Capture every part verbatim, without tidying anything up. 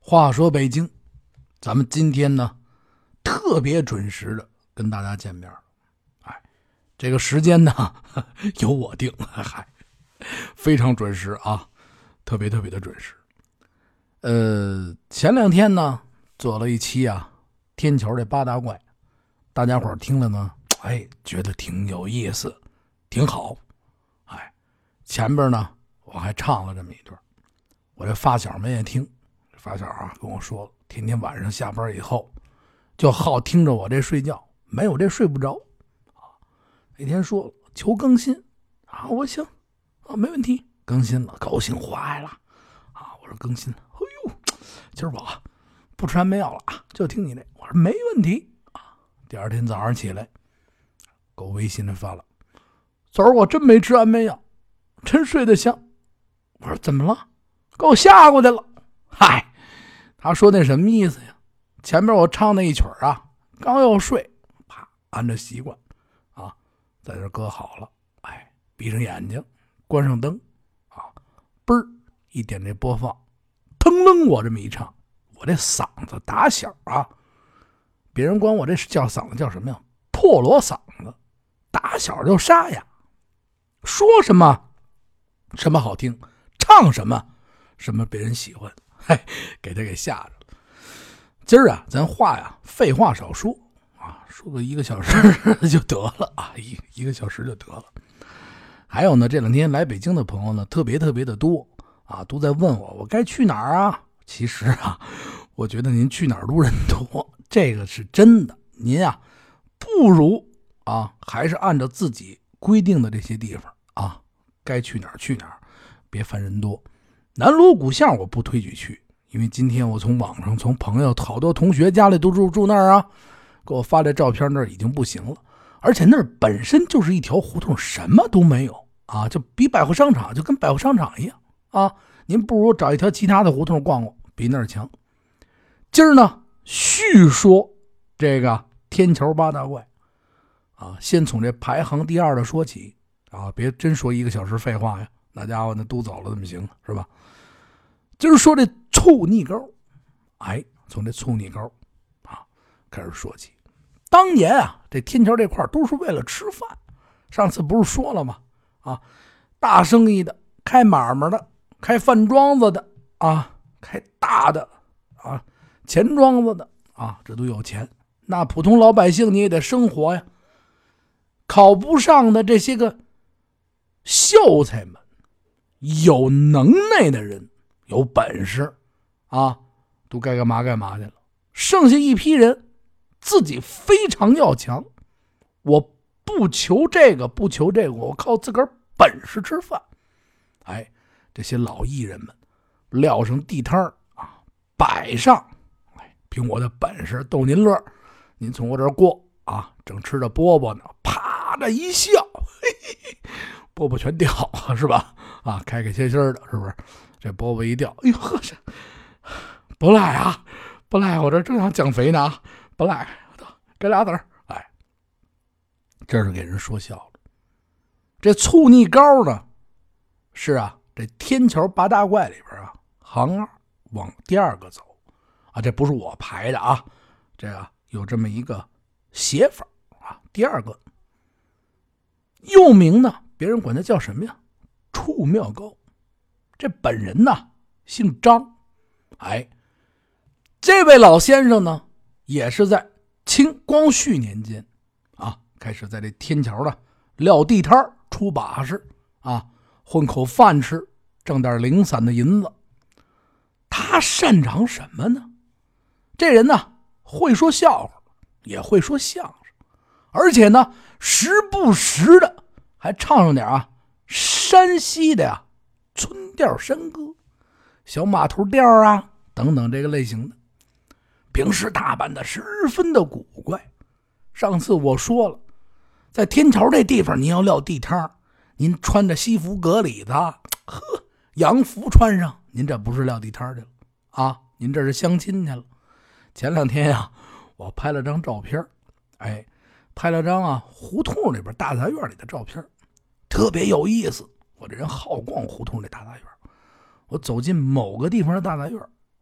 话说北京，咱们今天呢特别准时的跟大家见面了。哎，这个时间呢由我定，嗨，非常准时啊，特别特别的准时。呃，前两天呢做了一期啊天桥这八大怪，大家伙听了呢，哎，觉得挺有意思，挺好。哎，前边呢我还唱了这么一段，我这发小们也听。发小啊跟我说，天天晚上下班以后就好听着我这睡觉，没有这睡不着啊。那天说了求更新啊，我行啊，没问题，更新了，高兴坏了啊。我说更新了，哎呦，今儿我不吃安眠药了啊，就听你这。我说没问题啊。第二天早上起来，给我微信里发了，昨儿我真没吃安眠药，真睡得香。我说怎么了？给我吓过去了。嗨。他说那什么意思呀？前面我唱那一曲啊，刚要睡，啪，按照习惯啊，在这搁好了，哎，闭上眼睛，关上灯啊，嘣儿一点这播放，腾楞我这么一唱，我这嗓子打小啊，别人管我这叫嗓子叫什么呀？破锣嗓子，打小就沙哑，说什么什么好听，唱什么什么别人喜欢。嘿，给他给吓着了。今儿啊，咱话呀，废话少说啊，说个一个小时就得了啊，一一个小时就得了。还有呢，这两天来北京的朋友呢，特别特别的多啊，都在问我，我该去哪儿啊？其实啊，我觉得您去哪儿都人多，这个是真的。您啊，不如啊，还是按照自己规定的这些地方啊，该去哪儿去哪儿，别烦人多。南锣鼓巷我不推举去，因为今天我从网上从朋友好多同学家里都住住那儿啊，给我发这照片，那儿已经不行了，而且那儿本身就是一条胡同，什么都没有啊，就比百货商场就跟百货商场一样啊，您不如找一条其他的胡同逛逛，比那儿强。今儿呢续说这个天桥八大怪啊，先从这排行第二的说起啊，别真说一个小时废话呀，那家伙那都走了怎么行是吧？今儿说这醋泥膏，哎，从这醋泥膏啊开始说起。当年啊，这天桥这块都是为了吃饭。上次不是说了吗？啊，大生意的、开买卖的、开饭庄子的啊，开大的啊，钱庄子的啊，这都有钱。那普通老百姓你也得生活呀。考不上的这些个秀才们，有能耐的人。有本事啊，都该干嘛干嘛去了。剩下一批人自己非常要强，我不求这个不求这个，我靠自个儿本事吃饭。哎，这些老艺人们撂上地摊啊，摆上，哎，凭我的本事逗您乐，您从我这儿过啊，正吃着饽饽呢，啪的一笑，嘿嘿嘿，饽饽全掉了是吧？啊，开开心心的，是不是？这饽饽一掉，哎呦呵，不赖啊，不赖，我这正想减肥呢，不赖，给俩子儿，哎，这是给人说笑了。这醋泥膏呢，是啊，这天桥八大怪里边啊，行二往第二个走啊，这不是我排的啊，这个有这么一个写法啊，第二个又名呢，别人管它叫什么呀？醋妙膏。这本人呢姓张，哎，这位老先生呢也是在清光绪年间啊，开始在这天桥的撂地摊出把式啊，混口饭吃，挣点零散的银子。他擅长什么呢？这人呢会说笑话，也会说相声，而且呢时不时的还唱上点啊山西的呀村调山歌、小码头调啊等等这个类型的，平时打扮的十分的古怪。上次我说了，在天桥这地方您要撂地摊，您穿着西服革履的，呵，洋服穿上，您这不是撂地摊去了啊，您这是相亲去了。前两天呀、啊，我拍了张照片，哎，拍了张啊胡同里边大杂院里的照片，特别有意思。我这人好逛胡同这大杂院，我走进某个地方的大杂院，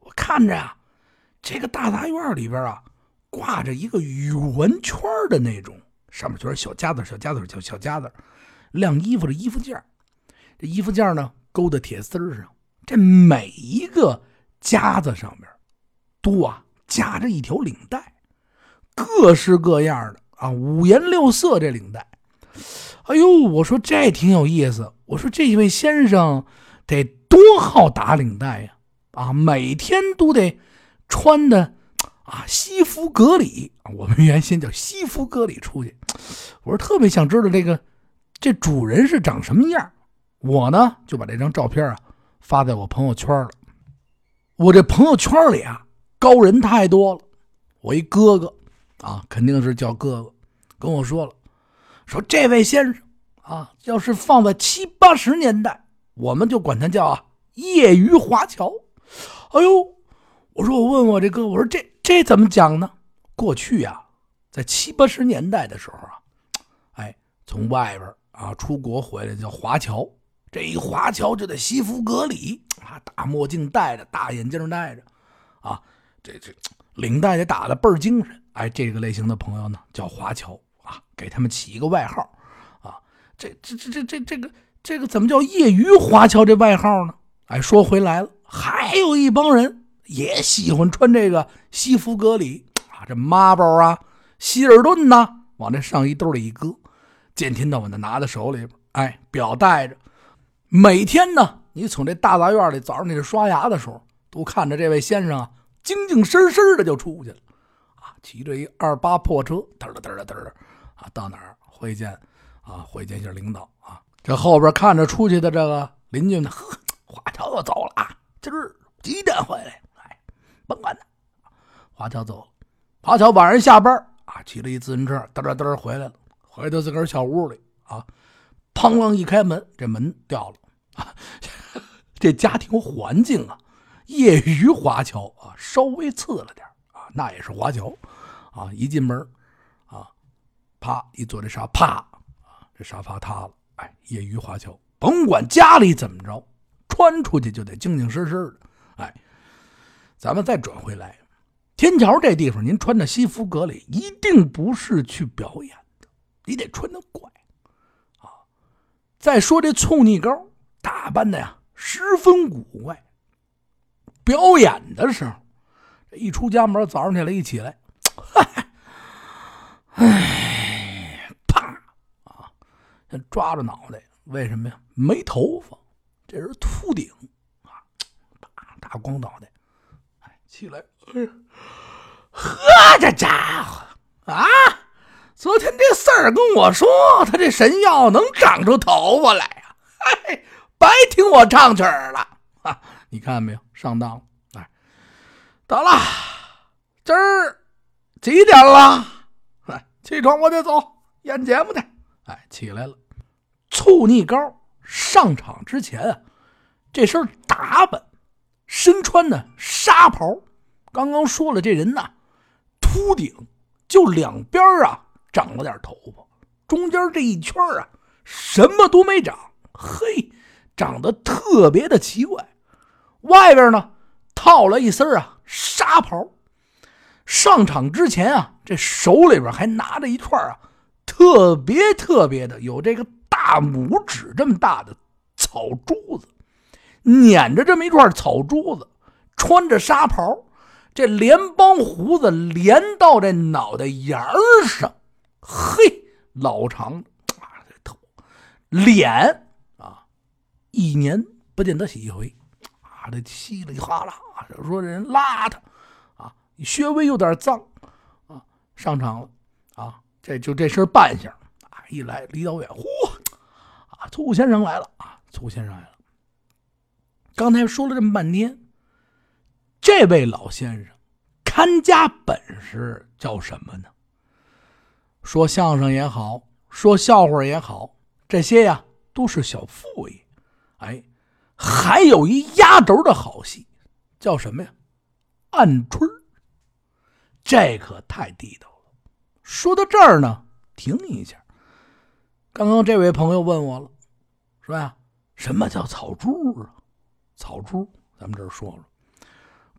我看着呀，这个大杂院里边啊，挂着一个语文圈的那种，上面全是小夹子、小夹子、小小夹子，晾衣服的衣服架。这衣服架呢，勾在铁丝上，这每一个夹子上面都啊夹着一条领带，各式各样的啊，五颜六色这领带。哎呦，我说这挺有意思。我说这位先生得多好打领带呀！啊，每天都得穿的啊西服革履，我们原先叫西服革履出去。我说特别想知道这个这主人是长什么样。我呢就把这张照片啊发在我朋友圈了。我这朋友圈里啊高人太多了。我一哥哥啊，肯定是叫哥哥，跟我说了，说这位先生啊，要是放在七八十年代，我们就管他叫啊业余华侨。哎呦，我说我问我这哥，我说这这怎么讲呢？过去啊，在七八十年代的时候啊，哎，从外边啊出国回来叫华侨。这一华侨就得西服革履啊，大墨镜戴着，大眼镜戴着，啊，这这领带得打得倍儿精神。哎，这个类型的朋友呢叫华侨啊，给他们起一个外号啊。这这这这这这个这个怎么叫业余华侨这外号呢？哎，说回来了，还有一帮人也喜欢穿这个西服革履啊，这妈包啊、希尔顿呐、啊，往这上衣兜里一搁，见天到晚的拿在手里边，哎，表带着。每天呢，你从这大杂院里早上你这刷牙的时候，都看着这位先生啊，精精神神的就出去了，啊，骑着一二八破车，嘚儿嘚儿嘚儿啊，到哪儿会见啊，会见一下领导啊。这后边看着出去的这个邻居呢，呵，华侨又走了啊，今儿几点回来？哎，甭管他，华侨走了。华侨晚上下班啊，骑了一自行车，嘚儿嘚儿回来了，回到自个儿小屋里啊，砰啷一开门，这门掉了。啊，这家庭环境啊，业余华侨啊，稍微次了点啊，那也是华侨啊。一进门啊，啪一坐这沙啪啊，这沙发塌了。哎，业余华侨，甭管家里怎么着，穿出去就得精精神神的。哎，咱们再转回来，天桥这地方，您穿着西服革履，一定不是去表演的，你得穿得怪啊。再说这醋泥膏。打扮的呀十分古怪，表演的时候，这一出家门，早上起来一起来，哎，啪啊，抓着脑袋，为什么呀？没头发，这是秃顶啊，大光脑袋，哎，起来，哎，呵，这家伙啊，昨天这四儿跟我说，他这神药能长出头发来呀、啊，哎。白听我唱曲儿了啊！你看没有，上当了。哎，得了，今儿几点了？哎，起床我得走，演节目去。哎，起来了。醋泥膏上场之前啊，这身打扮，身穿的纱袍。刚刚说了，这人呐，秃顶，就两边啊长了点头发，中间这一圈啊什么都没长。嘿。长得特别的奇怪，外边呢套了一身啊纱袍。上场之前啊，这手里边还拿着一串啊特别特别的有这个大拇指这么大的草珠子，捻着这么一串草珠子，穿着纱袍，这连帮胡子连到这脑袋沿上，嘿，老长啊，这头脸。一年不见得洗一回啊，这稀里哗啦，说这人邋遢啊，稍微有点脏啊，上场了啊，这就这身扮相啊，一来离老远，嚯啊，醋先生来了啊，醋先生来了。刚才说了这么半天，这位老先生看家本事叫什么呢？说相声也好，说笑话也好，这些呀都是小副业。哎，还有一压轴的好戏，叫什么呀？暗春。这可太地道了。说到这儿呢，停一下。刚刚这位朋友问我了，说呀，什么叫草珠啊？草珠，咱们这儿说了，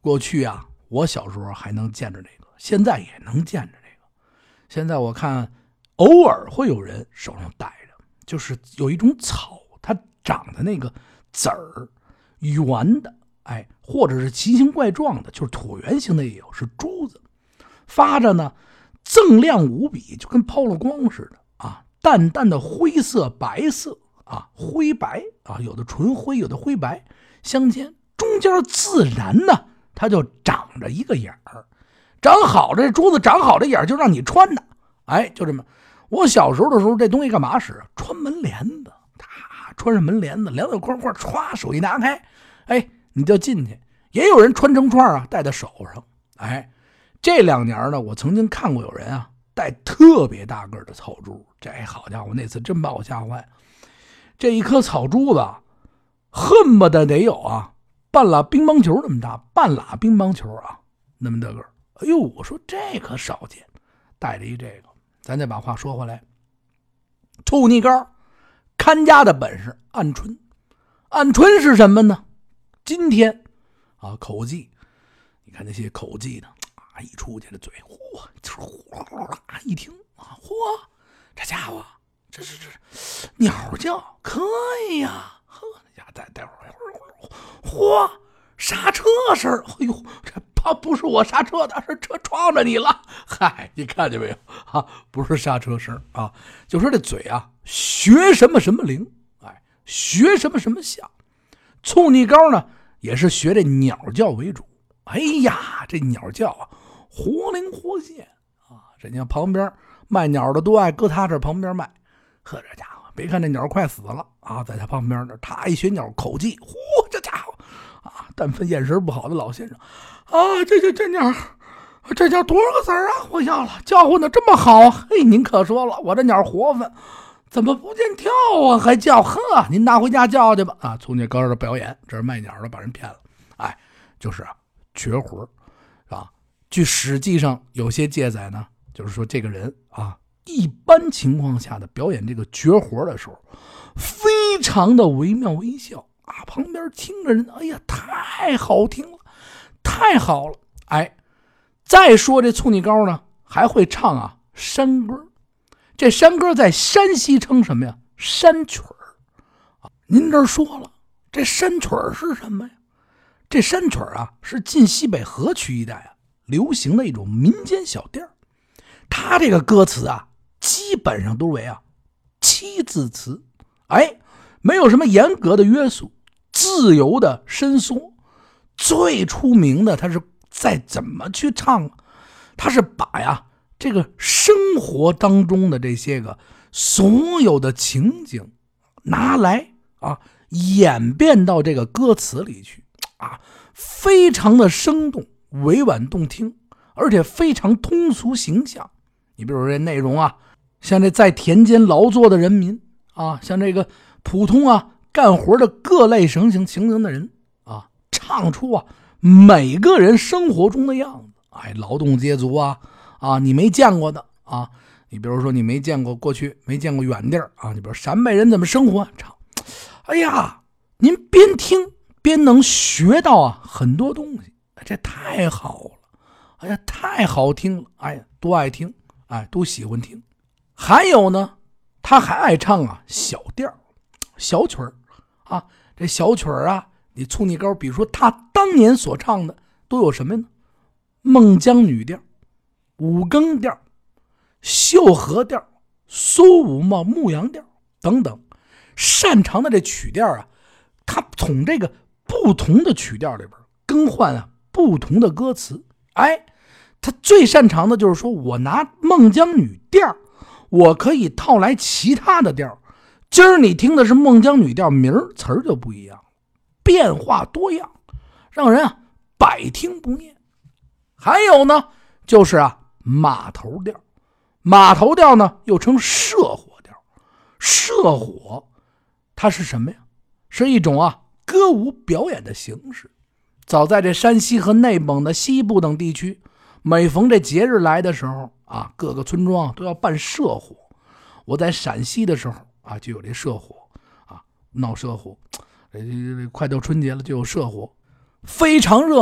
过去啊，我小时候还能见着这个，现在也能见着这个。现在我看偶尔会有人手上戴着，就是有一种草，它长的那个籽儿圆的，哎，或者是奇形怪状的，就是椭圆形的也有，是珠子，发着呢锃亮无比，就跟抛了光似的啊，淡淡的灰色白色啊，灰白啊，有的纯灰，有的灰白相间，中间自然呢它就长着一个眼儿，长好这珠子长好这眼儿就让你穿的，哎，就这么。我小时候的时候这东西干嘛使？穿门帘子，他穿上门帘子，帘子框框歘，手一拿开，哎，你就进去。也有人穿成串啊，戴在手上。哎，这两年呢，我曾经看过有人啊戴特别大个的草珠，这好家伙，那次真把我吓坏。这一颗草珠子恨不得得有啊半拉乒乓球那么大，半拉乒乓球啊那么大个。哎呦，我说这可少见，带着一这个。咱再把话说回来，处女膏看家的本事暗春，暗春是什么呢？今天啊口技，你看那些口技的啊，一出去的嘴，嚯，就是呼啦一听啊，嚯，这家伙这是这鸟叫可以呀，呵，呀待待会儿，嚯，刹车声，哎呦，这怕不是我刹车的，是车撞着你了。嗨，你看见没有啊？不是刹车声啊，就说这嘴啊，学什么什么灵，哎，学什么什么像。醋泥膏呢，也是学这鸟叫为主。哎呀，这鸟叫啊，活灵活现啊！人家旁边卖鸟的都爱搁他这旁边卖。呵，这家伙，别看这鸟快死了啊，在他旁边呢，他一学鸟口技，嚯，这家伙啊，但凡眼神不好的老先生啊，这这这鸟，这叫多少个子儿啊？我要了，叫唤的这么好，嘿，您可说了，我这鸟活泛，怎么不见跳啊？还叫，呵，您拿回家叫去吧。啊，从那高这的表演，这是卖鸟的，把人骗了。哎，就是啊，绝活啊。据史记上有些记载呢，就是说这个人啊，一般情况下的表演这个绝活的时候，非常的惟妙惟肖啊，旁边听着人，哎呀，太好听了，太好了。哎，再说这醋泥膏呢，还会唱啊山歌。这山歌在山西称什么呀？山曲儿啊。您这说了，这山曲儿是什么呀？这山曲儿啊，是晋西北河曲一带啊流行的一种民间小调。它这个歌词啊，基本上都为啊七字词，哎，没有什么严格的约束，自由的伸缩。最出名的，它是在怎么去唱？它是把呀这个生活当中的这些个所有的情景拿来啊演变到这个歌词里去啊，非常的生动、委婉动听，而且非常通俗形象。你比如说这内容啊，像这在田间劳作的人民啊，像这个普通啊干活的各类形形形形的人啊，唱出啊每个人生活中的样子。哎，劳动阶族啊啊，你没见过的啊，你比如说你没见过过去没见过远地儿啊，你比如陕北人怎么生活，唱，哎呀，您边听边能学到啊很多东西，这太好了，哎呀，太好听了，哎呀，多爱听，哎，都喜欢听。还有呢，他还爱唱啊小调、小曲儿啊，这小曲儿啊，你醋泥膏，比如说他当年所唱的都有什么呢？孟姜女调、五更调、秀禾调、苏武茂牧羊调等等，擅长的这曲调啊，他从这个不同的曲调里边更换啊不同的歌词。哎，他最擅长的就是说，我拿孟姜女调，我可以套来其他的调。今儿你听的是孟姜女调，明儿词儿就不一样，变化多样，让人啊百听不厌。还有呢，就是啊马头调，马头调呢又称射火调。射火它是什么呀？是一种啊歌舞表演的形式。早在这山西和内蒙的西部等地区，每逢这节日来的时候啊，各个村庄都要办射火。我在陕西的时候啊，就有这射火啊，闹射火。快到春节了就有射火，非常热闹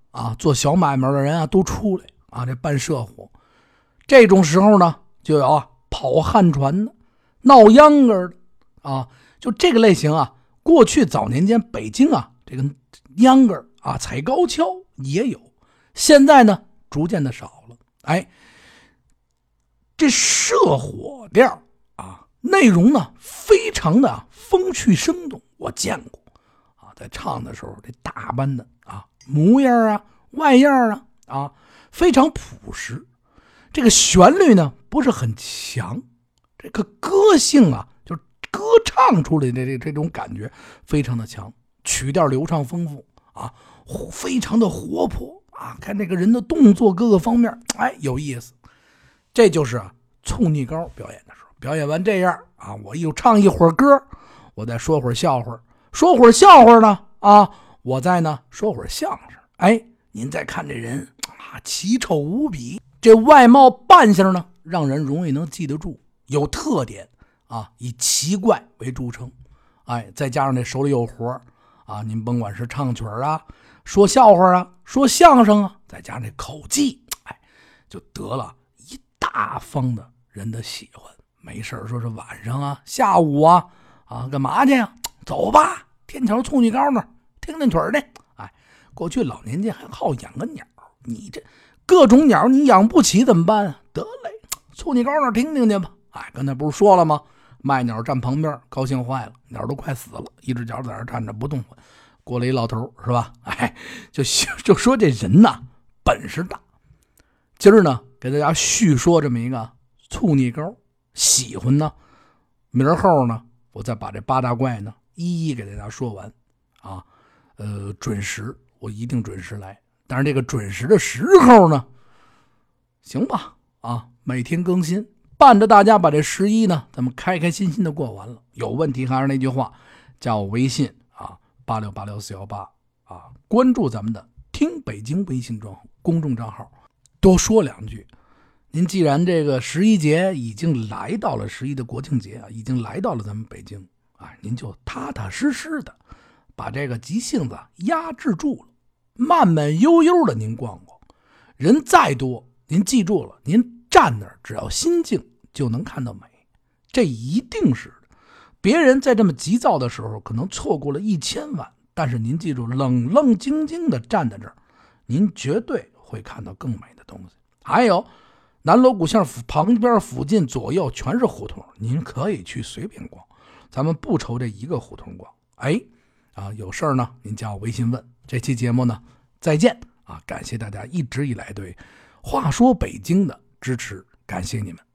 啊，做小买卖的人啊都出来啊，这办社火。这种时候呢，就有啊跑旱船的、闹秧歌的啊，就这个类型啊。过去早年间北京啊，这个秧歌啊、踩高跷也有，现在呢逐渐的少了。哎，这社火调啊，内容呢非常的风趣生动，我见过啊，在唱的时候这打扮的啊模样啊外样啊啊非常朴实。这个旋律呢不是很强，这个歌性啊就是歌唱出来的这这种感觉非常的强，曲调流畅丰富啊，非常的活泼啊，看这个人的动作各个方面，哎，有意思。这就是啊醋泥膏表演的时候，表演完这样啊，我又唱一会儿歌，我再说会儿笑话，说会儿笑话呢啊，我再呢说会儿相声。哎，您再看这人啊，奇丑无比，这外貌扮相呢，让人容易能记得住，有特点啊，以奇怪为著称。哎，再加上这手里有活啊，您甭管是唱曲啊、说笑话啊、说相声啊，再加上这口技，哎，就得了一大方的人的喜欢。没事说是晚上啊、下午啊啊，干嘛去呀？走吧，天桥醋泥膏那儿听听曲儿去。哎，过去老年间还好养个鸟，你这各种鸟你养不起怎么办啊？得嘞，醋泥膏那儿听听去吧。哎，刚才不是说了吗？卖鸟站旁边，高兴坏了，鸟都快死了，一只脚在那站着不动。过来一老头是吧？哎，就就说这人呐本事大。今儿呢给大家续说这么一个醋泥膏，喜欢呢，明儿后呢我再把这八大怪呢一一给大家说完啊。呃，准时我一定准时来，但是这个准时的时候呢，行吧啊，每天更新，伴着大家把这十一呢咱们开开心心的过完了。有问题还是那句话，加我微信啊八六八六四一八啊，关注咱们的听北京微信账号公众账号。多说两句，您既然这个十一节已经来到了，十一的国庆节啊已经来到了咱们北京啊，您就踏踏实实的把这个急性子压制住了，慢慢悠悠的您逛逛。人再多您记住了，您站那儿只要心静就能看到美，这一定是的。别人在这么急躁的时候可能错过了一千万，但是您记住，冷冷静静的站在这儿，您绝对会看到更美的东西。还有南锣鼓巷旁边附近左右全是胡同，您可以去随便逛，咱们不愁这一个胡同逛。哎啊，有事儿呢您加我微信问。这期节目呢再见啊，感谢大家一直以来对话说北京的支持，感谢你们。